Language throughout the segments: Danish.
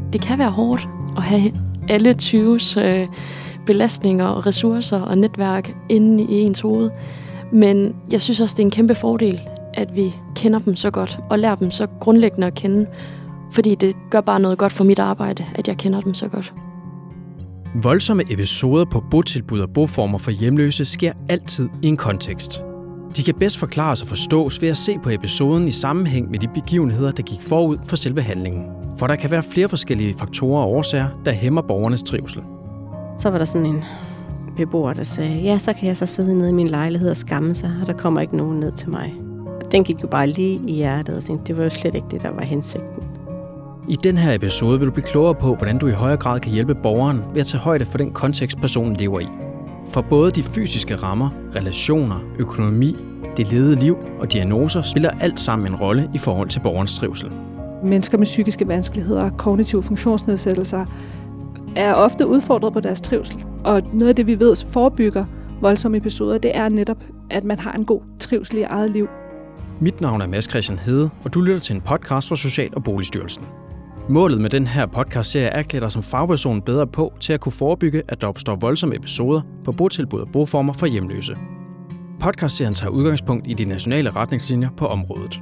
det kan være hårdt at have alle 20's belastninger og ressourcer og netværk inde i ens hoved. Men jeg synes også, det er en kæmpe fordel, at vi kender dem så godt og lærer dem så grundlæggende at kende, fordi det gør bare noget godt for mit arbejde, at jeg kender dem så godt. Voldsomme episoder på botilbud og boformer for hjemløse sker altid i en kontekst. De kan bedst forklares og forstås ved at se på episoden i sammenhæng med de begivenheder, der gik forud for selve handlingen. For der kan være flere forskellige faktorer og årsager, der hæmmer borgernes trivsel. Så var der sådan en beboer, der sagde, ja, så kan jeg så sidde nede i min lejlighed og skamme sig, og der kommer ikke nogen ned til mig. Og den gik jo bare lige i hjertet og tænkte, det var jo slet ikke det, der var hensigten. I den her episode vil du blive klogere på, hvordan du i højere grad kan hjælpe borgeren ved at tage højde for den kontekst, personen lever i. For både de fysiske rammer, relationer, økonomi, det levede liv og diagnoser spiller alt sammen en rolle i forhold til borgerens trivsel. Mennesker med psykiske vanskeligheder og kognitive funktionsnedsættelser er ofte udfordret på deres trivsel. Og noget af det, vi ved forebygger voldsomme episoder, det er netop, at man har en god trivsel i eget liv. Mit navn er Mads Christian Hede, og du lytter til en podcast fra Social- og Boligstyrelsen. Målet med den her podcastserie er at klæde dig som fagperson bedre på til at kunne forebygge, at der opstår voldsomme episoder på botilbud og boformer for hjemløse. Podcastserien tager udgangspunkt i de nationale retningslinjer på området.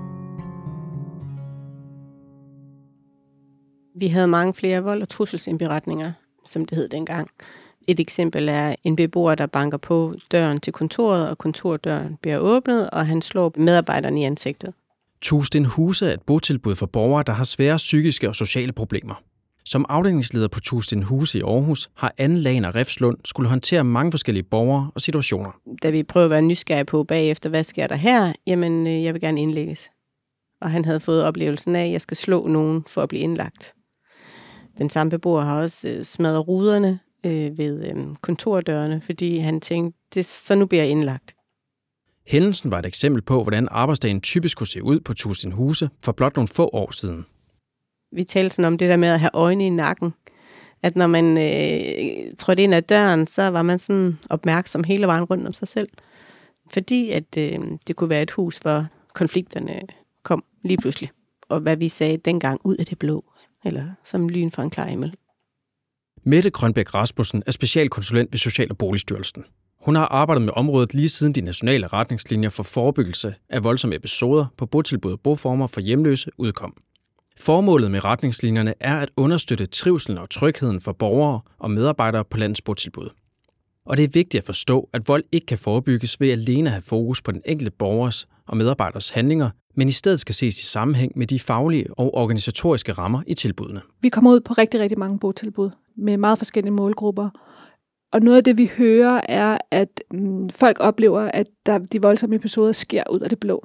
Vi havde mange flere vold- og trusselsindberetninger, som det hed dengang. Et eksempel er en beboer, der banker på døren til kontoret, og kontordøren bliver åbnet, og han slår medarbejderen i ansigtet. Tusten Huse er et botilbud for borgere, der har svære psykiske og sociale problemer. Som afdelingsleder på Tusten Huse i Aarhus har Anne Laner Refslund skulle håndtere mange forskellige borgere og situationer. Da vi prøvede at være nysgerrige på bagefter, hvad sker der her? Jamen, jeg vil gerne indlægges. Og han havde fået oplevelsen af, at jeg skal slå nogen for at blive indlagt. Den samme beboer har også smadret ruderne ved kontordørene, fordi han tænkte, så nu bliver jeg indlagt. Hændelsen var et eksempel på, hvordan arbejdsdagen typisk kunne se ud på Tusten Huse for blot nogle få år siden. Vi talte sådan om det der med at have øjne i nakken. At når man trådte ind ad døren, så var man sådan opmærksom hele vejen rundt om sig selv. Fordi at det kunne være et hus, hvor konflikterne kom lige pludselig. Og hvad vi sagde dengang, ud af det blå. Eller som lyn fra en klar himmel. Mette Grønbæk Rasmussen er specialkonsulent ved Social- og Boligstyrelsen. Hun har arbejdet med området lige siden de nationale retningslinjer for forebyggelse af voldsomme episoder på botilbud og boformer for hjemløse udkom. Formålet med retningslinjerne er at understøtte trivselen og trygheden for borgere og medarbejdere på landets botilbud. Og det er vigtigt at forstå, at vold ikke kan forebygges ved alene at have fokus på den enkelte borgers og medarbejders handlinger, men i stedet skal ses i sammenhæng med de faglige og organisatoriske rammer i tilbudene. Vi kommer ud på rigtig, rigtig mange botilbud med meget forskellige målgrupper. Og noget af det, vi hører, er, at folk oplever, at de voldsomme episoder sker ud af det blå.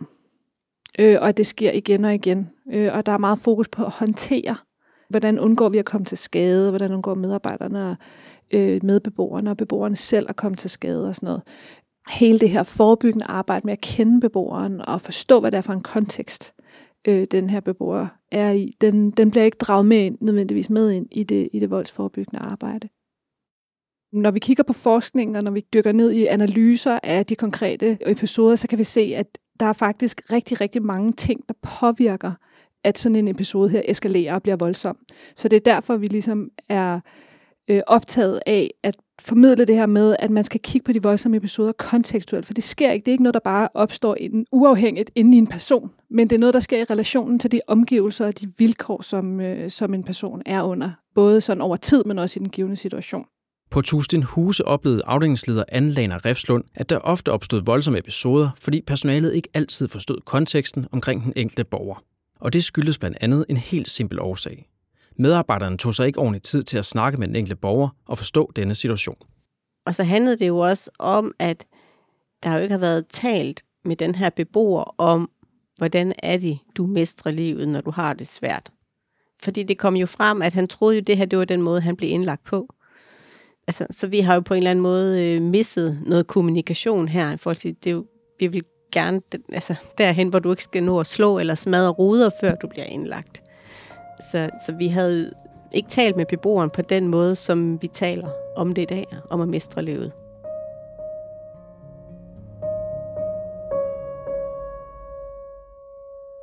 Og at det sker igen og igen. Og der er meget fokus på at håndtere, hvordan undgår vi at komme til skade, hvordan undgår medarbejderne, medbeboerne og beboerne selv at komme til skade og sådan noget. Hele det her forebyggende arbejde med at kende beboeren og forstå, hvad det er for en kontekst, den her beboer er i, den bliver ikke draget med ind, nødvendigvis med ind i det voldsforebyggende arbejde. Når vi kigger på forskningen, og når vi dykker ned i analyser af de konkrete episoder, så kan vi se, at der er faktisk rigtig, rigtig mange ting, der påvirker, at sådan en episode her eskalerer og bliver voldsom. Så det er derfor, vi ligesom er optaget af at formidle det her med, at man skal kigge på de voldsomme episoder kontekstuelt, for det sker ikke. Det er ikke noget, der bare opstår uafhængigt inde i en person, men det er noget, der sker i relationen til de omgivelser og de vilkår, som en person er under, både sådan over tid, men også i den givne situation. På Tusten Huse oplevede afdelingsleder Anne Laner Refslund, at der ofte opstod voldsomme episoder, fordi personalet ikke altid forstod konteksten omkring den enkelte borger. Og det skyldes blandt andet en helt simpel årsag. Medarbejderne tog sig ikke ordentligt tid til at snakke med den enkelte borger og forstå denne situation. Og så handlede det jo også om, at der jo ikke har været talt med den her beboer om, hvordan er det, du mestrer livet, når du har det svært. Fordi det kom jo frem, at han troede jo, det her det var den måde, han blev indlagt på. Altså, så vi har jo på en eller anden måde misset noget kommunikation her, i forhold til, det jo, vi vil gerne derhen, hvor du ikke skal nå at slå eller smadre ruder, før du bliver indlagt. Så vi havde ikke talt med beboeren på den måde, som vi taler om det i dag, om at mestre livet.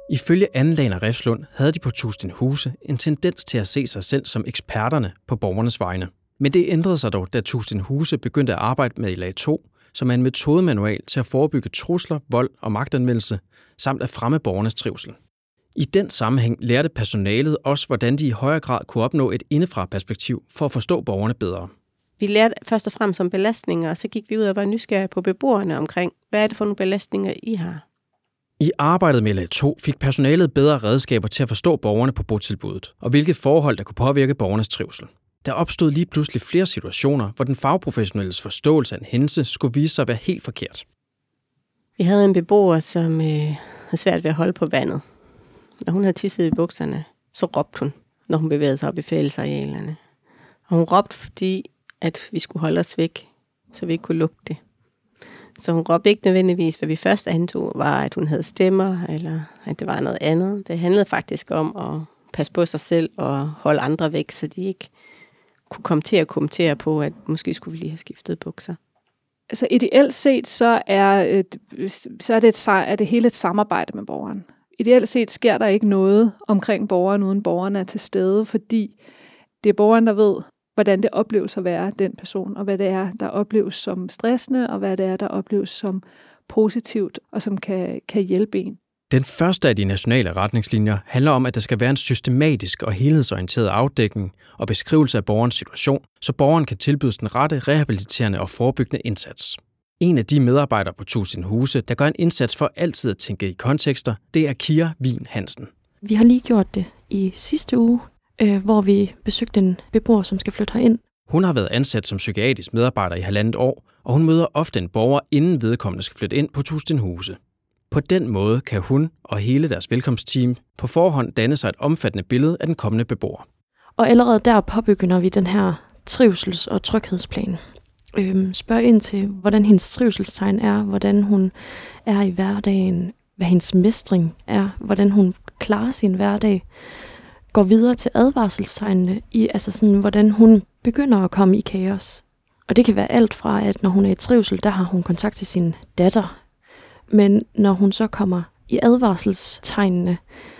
Ifølge Anne Laner Refslund havde de på Tustinghuse en tendens til at se sig selv som eksperterne på borgernes vegne. Men det ændrede sig dog, da Tustinghuse begyndte at arbejde med ELA 2, som er en metodemanual til at forebygge trusler, vold og magtanvendelse, samt at fremme borgernes trivsel. I den sammenhæng lærte personalet også, hvordan de i højere grad kunne opnå et indefra-perspektiv for at forstå borgerne bedre. Vi lærte først og fremmest om belastninger, og så gik vi ud og var nysgerrige på beboerne omkring, hvad er det for nogle belastninger, I har? I arbejdet med ELA 2 fik personalet bedre redskaber til at forstå borgerne på botilbuddet, og hvilke forhold, der kunne påvirke borgernes trivsel. Der opstod lige pludselig flere situationer, hvor den fagprofessionelles forståelse af en hændelse skulle vise sig at være helt forkert. Vi havde en beboer, som havde svært ved at holde på vandet. Når hun havde tisset i bukserne, så råbte hun, når hun bevægede sig op i fællesarealerne. Og hun råbte, fordi at vi skulle holde os væk, så vi ikke kunne lugte det. Så hun råbte ikke nødvendigvis, hvad vi først antog, var, at hun havde stemmer, eller at det var noget andet. Det handlede faktisk om at passe på sig selv og holde andre væk, så de ikke kunne komme til at kommentere på, at måske skulle vi lige have skiftet bukser. Altså ideelt set, så er det hele et samarbejde med borgeren. Ideelt set sker der ikke noget omkring borgeren, uden borgeren er til stede, fordi det er borgeren, der ved, hvordan det opleves at være den person, og hvad det er, der opleves som stressende, og hvad det er, der opleves som positivt, og som kan hjælpe en. Den første af de nationale retningslinjer handler om, at der skal være en systematisk og helhedsorienteret afdækning og beskrivelse af borgerens situation, så borgeren kan tilbydes den rette, rehabiliterende og forebyggende indsats. En af de medarbejdere på Tustinghuse, der gør en indsats for altid at tænke i kontekster, det er Kira Wien Hansen. Vi har lige gjort det i sidste uge, hvor vi besøgte en beboer, som skal flytte herind. Hun har været ansat som psykiatrisk medarbejder i 1,5 år, og hun møder ofte en borger, inden vedkommende skal flytte ind på Tustinghuse. På den måde kan hun og hele deres velkomstteam på forhånd danne sig et omfattende billede af den kommende beboer. Og allerede der påbegynder vi den her trivsels- og tryghedsplan. Spørg ind til, hvordan hendes trivselstegn er, hvordan hun er i hverdagen, hvad hendes mestring er, hvordan hun klarer sin hverdag. Går videre til advarselstegnene i, altså sådan, hvordan hun begynder at komme i kaos. Og det kan være alt fra, at når hun er i trivsel, der har hun kontakt til sin datter. Men når hun så kommer i advarselstegnene,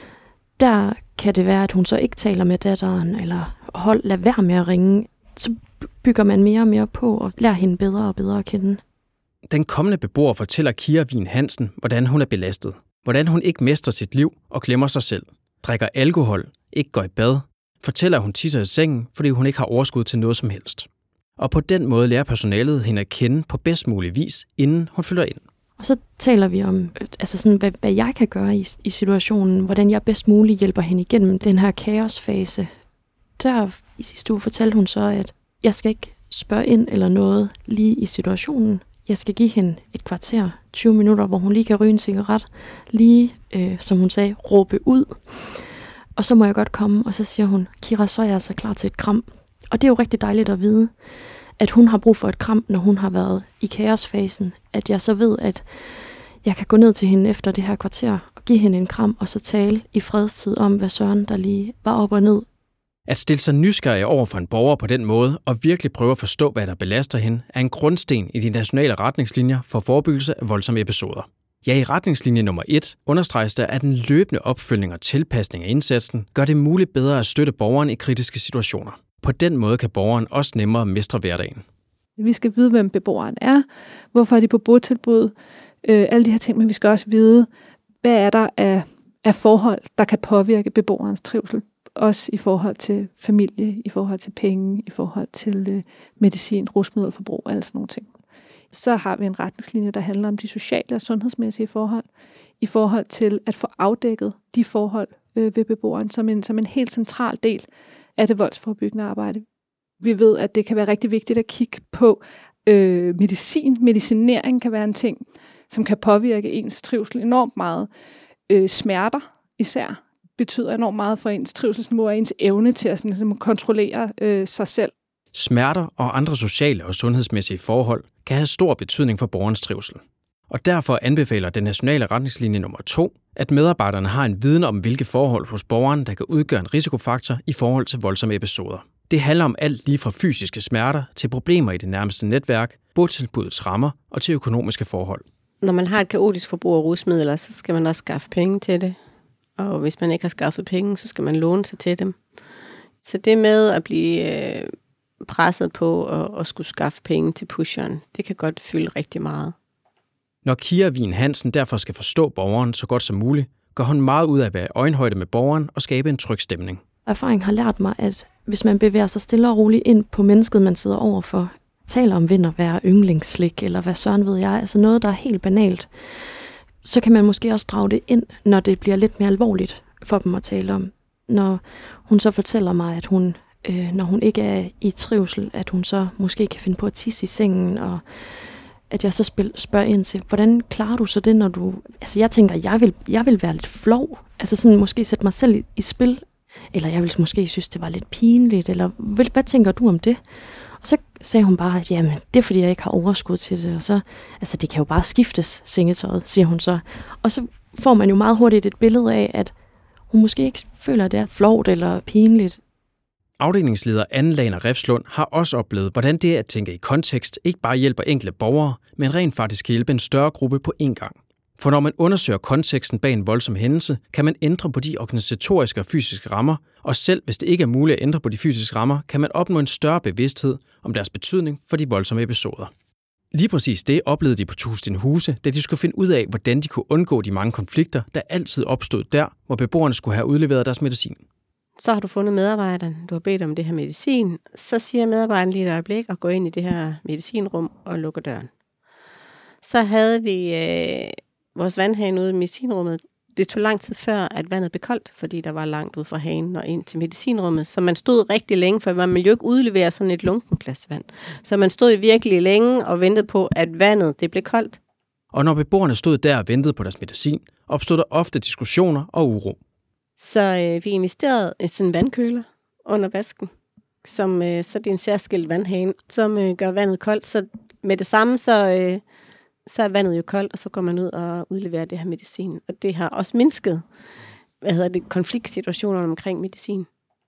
der kan det være, at hun så ikke taler med datteren, eller lad være med at ringe. Så bygger man mere og mere på og lærer hende bedre og bedre at kende. Den kommende beboer fortæller Kira Wien Hansen, hvordan hun er belastet. Hvordan hun ikke mestrer sit liv og glemmer sig selv. Drikker alkohol, ikke går i bad. Fortæller, at hun tisser i sengen, fordi hun ikke har overskud til noget som helst. Og på den måde lærer personalet hende at kende på bedst mulig vis, inden hun flytter ind. Og så taler vi om, hvad jeg kan gøre i situationen, hvordan jeg bedst muligt hjælper hende igennem den her kaosfase. Der i sidste uge fortalte hun så, at jeg skal ikke spørge ind eller noget lige i situationen. Jeg skal give hende et kvarter, 20 minutter, hvor hun lige kan ryge en cigaret, lige, som hun sagde, råbe ud. Og så må jeg godt komme, og så siger hun, Kira, så er jeg altså klar til et kram. Og det er jo rigtig dejligt at vide, at hun har brug for et kram, når hun har været i kaosfasen. At jeg så ved, at jeg kan gå ned til hende efter det her kvarter og give hende en kram, og så tale i fredstid om, hvad søren der lige var op og ned. At stille sig nysgerrig over for en borger på den måde og virkelig prøve at forstå, hvad der belaster hende, er en grundsten i de nationale retningslinjer for forebyggelse af voldsomme episoder. Ja, i retningslinje nummer 1 understreges der, at den løbende opfølgning og tilpasning af indsatsen gør det muligt bedre at støtte borgeren i kritiske situationer. På den måde kan borgeren også nemmere mestre hverdagen. Vi skal vide, hvem beboeren er, hvorfor er de på botilbud, alle de her ting, men vi skal også vide, hvad er der af forhold, der kan påvirke beboerens trivsel. Også i forhold til familie, i forhold til penge, i forhold til medicin, rusmiddelforbrug og alle sådan nogle ting. Så har vi en retningslinje, der handler om de sociale og sundhedsmæssige forhold, i forhold til at få afdækket de forhold ved beboeren som en helt central del af det voldsforebyggende arbejde. Vi ved, at det kan være rigtig vigtigt at kigge på medicin. Medicinering kan være en ting, som kan påvirke ens trivsel enormt meget. Smerter især betyder enormt meget for ens trivselsniveau og ens evne til at kontrollere sig selv. Smerter og andre sociale og sundhedsmæssige forhold kan have stor betydning for borgerens trivsel. Og derfor anbefaler den nationale retningslinje nummer 2, at medarbejderne har en viden om, hvilke forhold hos borgeren, der kan udgøre en risikofaktor i forhold til voldsomme episoder. Det handler om alt lige fra fysiske smerter til problemer i det nærmeste netværk, botilbudets rammer og til økonomiske forhold. Når man har et kaotisk forbrug af rusmidler, så skal man også skaffe penge til det. Og hvis man ikke har skaffet penge, så skal man låne sig til dem. Så det med at blive presset på at skulle skaffe penge til pusheren, det kan godt fylde rigtig meget. Når Kira Wien Hansen derfor skal forstå borgeren så godt som muligt, gør hun meget ud af at være i øjenhøjde med borgeren og skabe en tryg stemning. Erfaring har lært mig, at hvis man bevæger sig stille og roligt ind på mennesket, man sidder overfor, taler om vintervejr, yndlingsslik, eller hvad søren ved jeg, altså noget, der er helt banalt, så kan man måske også drage det ind, når det bliver lidt mere alvorligt for dem at tale om. Når hun så fortæller mig, at hun, når hun ikke er i trivsel, at hun så måske kan finde på at tisse i sengen, og at jeg så spørger ind til, hvordan klarer du så det, når du... Altså jeg tænker, jeg vil være lidt flov, altså sådan måske sætte mig selv i spil, eller jeg ville måske synes, det var lidt pinligt, eller hvad tænker du om det? Og så sagde hun bare, at jamen, det er fordi, jeg ikke har overskud til det, og så, altså det kan jo bare skiftes, sengetøjet, siger hun så. Og så får man jo meget hurtigt et billede af, at hun måske ikke føler, at det er flovt eller pinligt. Afdelingsleder Anne Laner Refslund har også oplevet, hvordan det at tænke i kontekst ikke bare hjælper enkelte borgere, men rent faktisk hjælpe en større gruppe på én gang. For når man undersøger konteksten bag en voldsom hændelse, kan man ændre på de organisatoriske og fysiske rammer, og selv hvis det ikke er muligt at ændre på de fysiske rammer, kan man opnå en større bevidsthed om deres betydning for de voldsomme episoder. Lige præcis det oplevede de på Tustinhuse, da de skulle finde ud af, hvordan de kunne undgå de mange konflikter, der altid opstod der, hvor beboerne skulle have udleveret deres medicin. Så har du fundet medarbejderen, du har bedt om det her medicin, så siger medarbejderen lige et øjeblik og går ind i det her medicinrum og lukker døren. Så havde vi vores vandhane ude i medicinrummet. Det tog lang tid før, at vandet blev koldt, fordi der var langt ud fra hanen og ind til medicinrummet. Så man stod rigtig længe, for man ville jo ikke udlevere sådan et lunken glas vand. Så man stod virkelig længe og ventede på, at vandet det blev koldt. Og når beboerne stod der og ventede på deres medicin, opstod der ofte diskussioner og uro. Så vi investerede i sådan en vandkøler under vasken, så det er en særskilt vandhane, som gør vandet koldt. Så med det samme, så er vandet jo koldt, og så går man ud og udleverer det her medicin. Og det har også mindsket konfliktsituationer omkring medicin.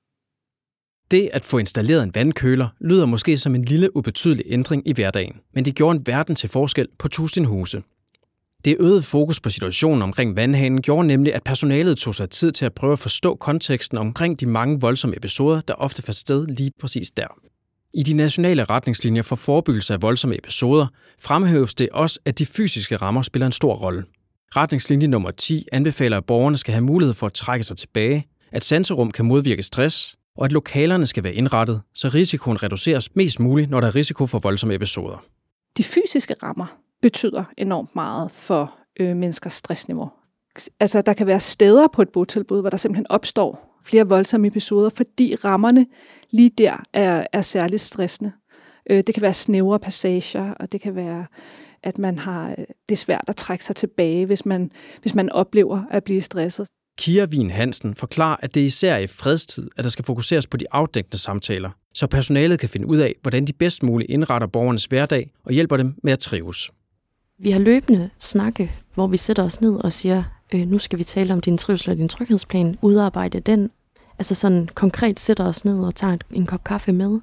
Det at få installeret en vandkøler lyder måske som en lille ubetydelig ændring i hverdagen, men det gjorde en verden til forskel på Tustinhuse. Det øgede fokus på situationen omkring vandhanen gjorde nemlig, at personalet tog sig tid til at prøve at forstå konteksten omkring de mange voldsomme episoder, der ofte fandt sted lige præcis der. I de nationale retningslinjer for forebyggelse af voldsomme episoder fremhæves det også, at de fysiske rammer spiller en stor rolle. Retningslinje nummer 10 anbefaler, at borgerne skal have mulighed for at trække sig tilbage, at sanserum kan modvirke stress, og at lokalerne skal være indrettet, så risikoen reduceres mest muligt, når der er risiko for voldsomme episoder. De fysiske rammer betyder enormt meget for menneskers stressniveau. Altså, der kan være steder på et botilbud, hvor der simpelthen opstår flere voldsomme episoder, fordi rammerne lige der er særligt stressende. Det kan være snævre passager, og det kan være, at det er svært at trække sig tilbage, hvis man oplever at blive stresset. Kira Wien Hansen forklarer, at det især er i fredstid, at der skal fokuseres på de afdækkende samtaler, så personalet kan finde ud af, hvordan de bedst muligt indretter borgernes hverdag og hjælper dem med at trives. Vi har løbende snakke, hvor vi sætter os ned og siger, nu skal vi tale om din trivsel og din tryghedsplan, udarbejde den. Altså sådan konkret sætter os ned og tager en kop kaffe med.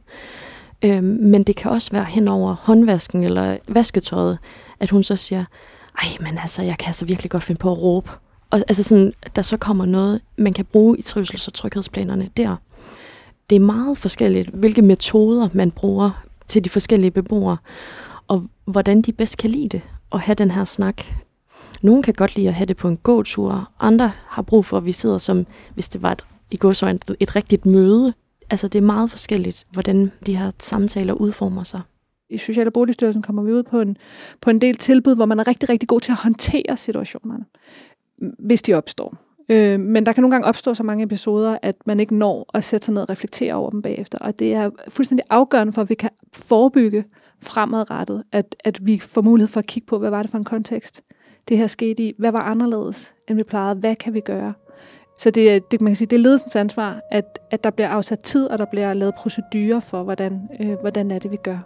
Men det kan også være hen over håndvasken eller vasketøjet, at hun så siger, men altså, jeg kan altså virkelig godt finde på at råbe. Og altså sådan, der så kommer noget, man kan bruge i trivsels- og tryghedsplanerne der. Det er meget forskelligt, hvilke metoder man bruger til de forskellige beboere, og hvordan de bedst kan lide det at have den her snak. Nogle kan godt lide at have det på en gåtur, andre har brug for, at vi sidder som, hvis det var et rigtigt møde. Altså det er meget forskelligt, hvordan de her samtaler udformer sig. I Social- og Boligstyrelsen kommer vi ud på en del tilbud, hvor man er rigtig, rigtig god til at håndtere situationerne, hvis de opstår. Men der kan nogle gange opstå så mange episoder, at man ikke når at sætte sig ned og reflektere over dem bagefter. Og det er fuldstændig afgørende for, at vi kan forebygge fremadrettet, at vi får mulighed for at kigge på, hvad var det for en kontekst, det her skete i, hvad var anderledes, end vi plejede, hvad kan vi gøre? Så det man kan sige, det er ledelsens ansvar, at der bliver afsat tid, og der bliver lavet procedurer for, hvordan er det, vi gør.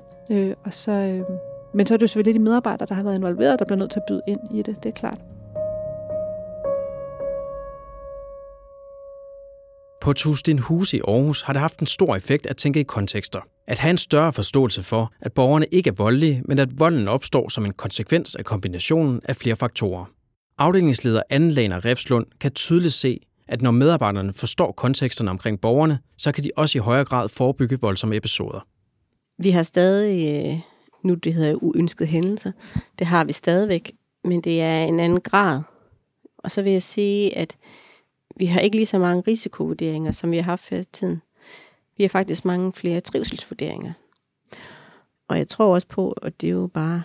Men så er det jo selvfølgelig de medarbejdere, der har været involveret, der bliver nødt til at byde ind i det, det er klart. På Tustinhuse i Aarhus har det haft en stor effekt at tænke i kontekster. At have en større forståelse for, at borgerne ikke er voldelige, men at volden opstår som en konsekvens af kombinationen af flere faktorer. Afdelingsleder Anne Laner Refslund kan tydeligt se, at når medarbejderne forstår konteksterne omkring borgerne, så kan de også i højere grad forebygge voldsomme episoder. Vi har stadig, nu det hedder uønskede hændelser, det har vi stadigvæk, men det er en anden grad. Og så vil jeg sige, at vi har ikke lige så mange risikovurderinger, som vi har haft før i tiden. Vi har faktisk mange flere trivselsvurderinger. Og jeg tror også på, og det er jo bare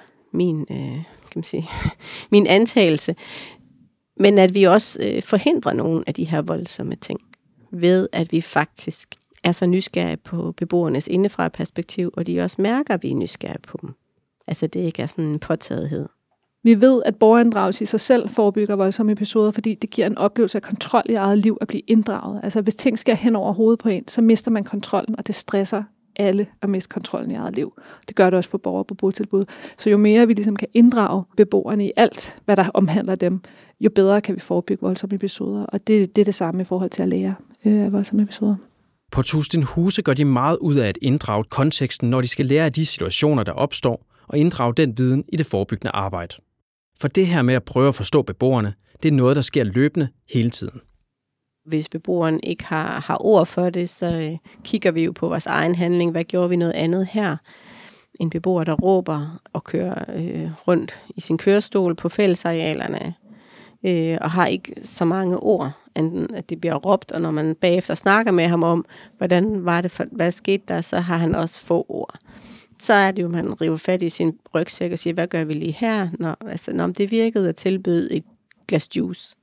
min antagelse, men at vi også forhindrer nogle af de her voldsomme ting, ved at vi faktisk er så nysgerrige på beboernes indefra perspektiv, og de også mærker, at vi er nysgerrige på dem. Altså det ikke er sådan en påtagethed. Vi ved, at borgerinddragelse i sig selv forebygger voldsomme episoder, fordi det giver en oplevelse af kontrol i eget liv at blive inddraget. Altså hvis ting sker hen over hovedet på en, så mister man kontrollen, og det stresser alle at miste kontrollen i eget liv. Det gør det også for borgere på botilbud. Så jo mere vi ligesom kan inddrage beboerne i alt, hvad der omhandler dem, jo bedre kan vi forebygge voldsomme episoder. Og det er det samme i forhold til at lære af voldsomme episoder. På Tustinghuse gør de meget ud af at inddrage konteksten, når de skal lære af de situationer, der opstår, og inddrage den viden i det forebyggende arbejde. For det her med at prøve at forstå beboerne, det er noget, der sker løbende hele tiden. Hvis beboeren ikke har ord for det, så kigger vi jo på vores egen handling. Hvad gjorde vi noget andet her? En beboer, der råber og kører rundt i sin kørestol på fællesarealerne, og har ikke så mange ord, enten at det bliver råbt, og når man bagefter snakker med ham om, hvordan var det, hvad skete der, så har han også få ord. Så er det jo, man river fat i sin rygsæk og siger, hvad gør vi lige her? Når det virkede at tilbyde et glas juice.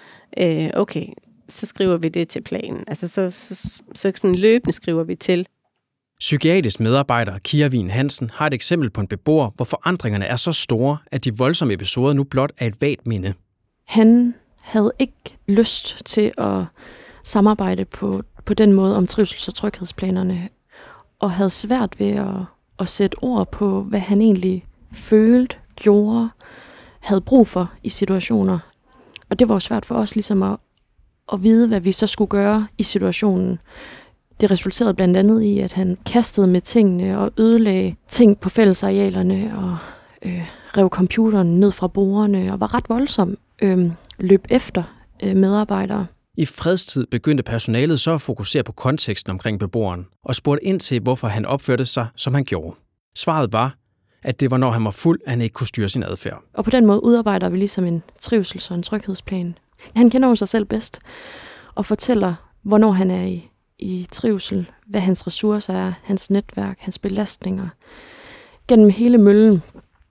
Okay, så skriver vi det til planen. Altså så sådan løbende skriver vi til. Psykiatrisk medarbejder Kira Wien Hansen har et eksempel på en beboer, hvor forandringerne er så store, at de voldsomme episoder nu blot er et vagt minde. Han havde ikke lyst til at samarbejde på den måde om trivsels- og tryghedsplanerne, og havde svært ved at sætte ord på, hvad han egentlig følte, gjorde, havde brug for i situationer. Og det var jo svært for os ligesom at vide, hvad vi så skulle gøre i situationen. Det resulterede blandt andet i, at han kastede med tingene og ødelagde ting på fællesarealerne og rev computeren ned fra bordene og var ret voldsom. Løb efter medarbejdere. I fredstid begyndte personalet så at fokusere på konteksten omkring beboeren og spurgte ind til, hvorfor han opførte sig, som han gjorde. Svaret var, at det var, når han var fuld, at han ikke kunne styre sin adfærd. Og på den måde udarbejder vi ligesom en trivsels- og en tryghedsplan. Han kender jo sig selv bedst og fortæller, hvornår han er i trivsel, hvad hans ressourcer er, hans netværk, hans belastninger. Gennem hele møllen,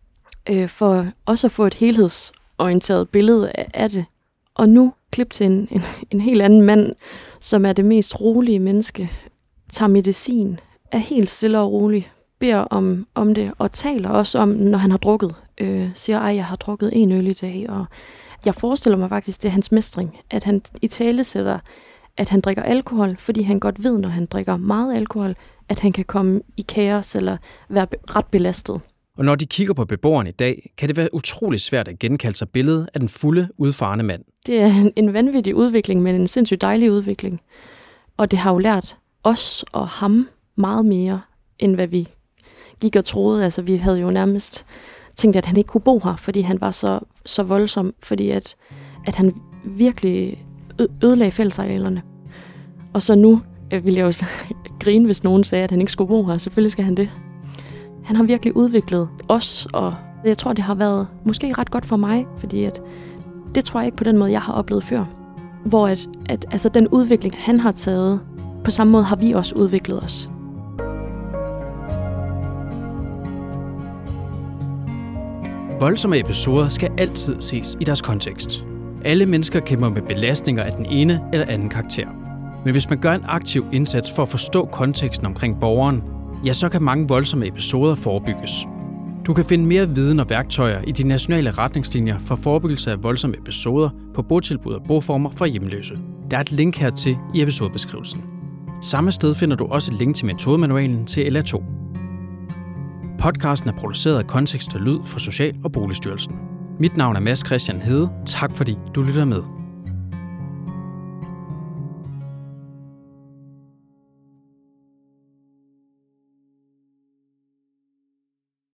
for også at få et helhedsorienteret billede af det. Og nu klip til en helt anden mand, som er det mest rolige menneske, tager medicin, er helt stille og rolig, beder om det, og taler også om, når han har drukket. Siger, jeg har drukket en øl i dag, og jeg forestiller mig faktisk, det er hans mestring, at han italesætter, at han drikker alkohol, fordi han godt ved, når han drikker meget alkohol, at han kan komme i kaos eller være ret belastet. Og når de kigger på beboeren i dag, kan det være utrolig svært at genkalde sig billedet af den fulde, udfarende mand. Det er en vanvittig udvikling, men en sindssygt dejlig udvikling. Og det har jo lært os og ham meget mere, end hvad vi gik og troede. Altså, vi havde jo nærmest tænkt, at han ikke kunne bo her, fordi han var så voldsom, fordi at han virkelig ødelagde fællesarealerne. Og så nu ville jeg jo grine, hvis nogen sagde, at han ikke skulle bo her. Selvfølgelig skal han det. Han har virkelig udviklet os, og jeg tror, det har været måske ret godt for mig, fordi at det tror jeg ikke på den måde, jeg har oplevet før. Hvor at altså den udvikling, han har taget, på samme måde har vi også udviklet os. Voldsomme episoder skal altid ses i deres kontekst. Alle mennesker kæmper med belastninger af den ene eller anden karakter. Men hvis man gør en aktiv indsats for at forstå konteksten omkring borgeren, ja, så kan mange voldsomme episoder forebygges. Du kan finde mere viden og værktøjer i de nationale retningslinjer for forebyggelse af voldsomme episoder på botilbud og boformer for hjemløse. Der er et link hertil i episodebeskrivelsen. Samme sted finder du også et link til metodemanualen til LR2. Podcasten er produceret af Kontekst og Lyd for Social- og Boligstyrelsen. Mit navn er Mads Christian Hede. Tak fordi du lytter med.